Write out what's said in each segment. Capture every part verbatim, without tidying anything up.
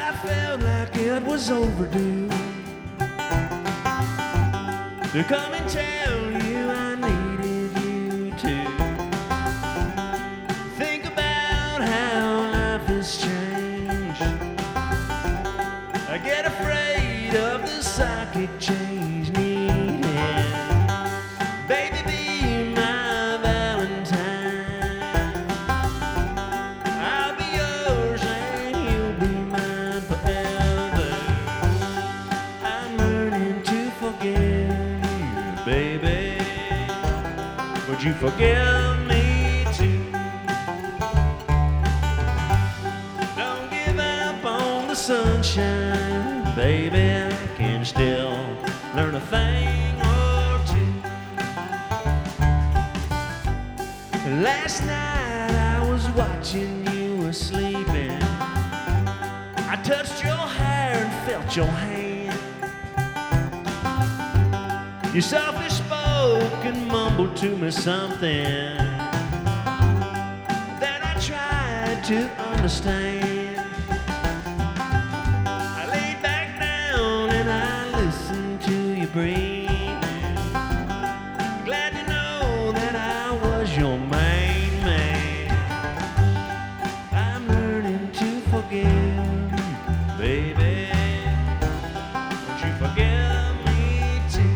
I felt like it was overdue to come and tell you I needed you to think about how life has changed. I get afraid of the psychic change needed. Baby, be my Valentine. I'll be yours and you'll be mine forever. I'm learning to forgive you, baby. Would you forgive me too? Don't give up on the sunshine, baby. I can still learn a thing or two. Last night I was watching you were sleeping. I touched your hair and felt your hand. You softly spoke and mumbled to me something that I tried to understand. I laid back down and I listened to you breathing. Glad to know that I was your main man. I'm learning to forgive you, baby. Would you forgive me too?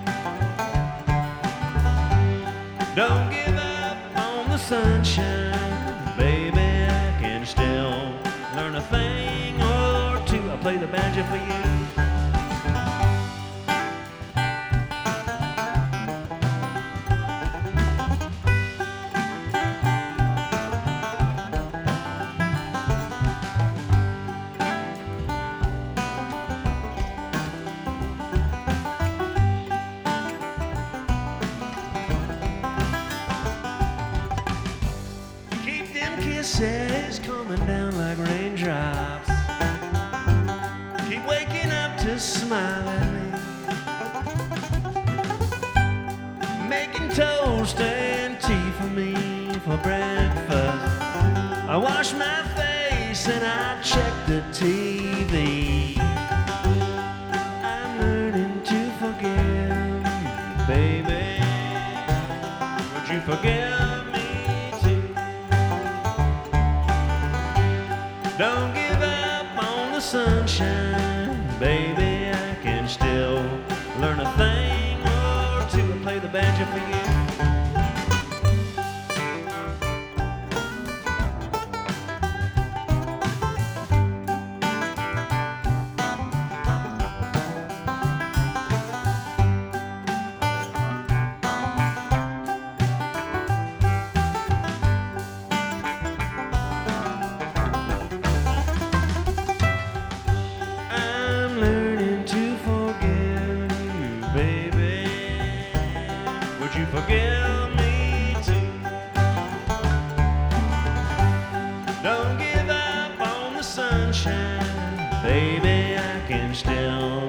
Don't give up on the sunshine, baby. I can still learn a thing or two. I'll play the banjo for you. Keep them kisses coming down like raindrops. Keep waking up to smile at me. Making toast and tea for me for breakfast. I wash my face and I check the T V. I'm learning to forgive you, baby. Would you forgive me too? Don't give up on the sunshine, baby. I can still learn a thing or two and play the banjo for you. I'm learning to forgive you, baby. Would you forgive me too? Don't give up on the sunshine, baby. I can still